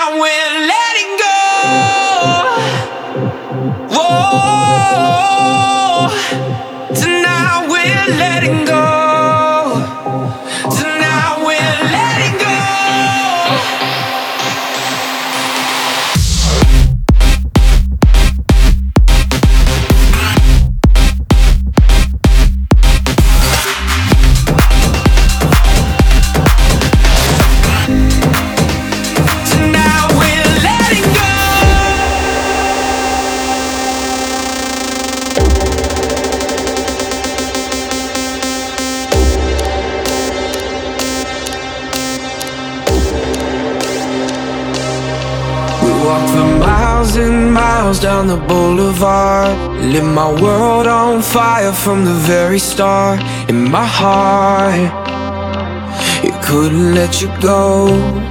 Tonight we're letting go. Whoa. Tonight we're letting go. Tonight we're letting go. Miles and miles down the boulevard, lit my world on fire from the very start. In my heart, it couldn't let you go.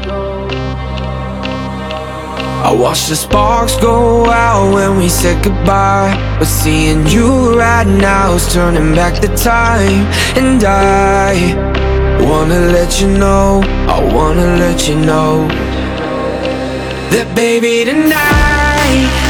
I watched the sparks go out when we said goodbye, but seeing you right now is turning back the time. And I wanna let you know, I wanna let you know that baby tonight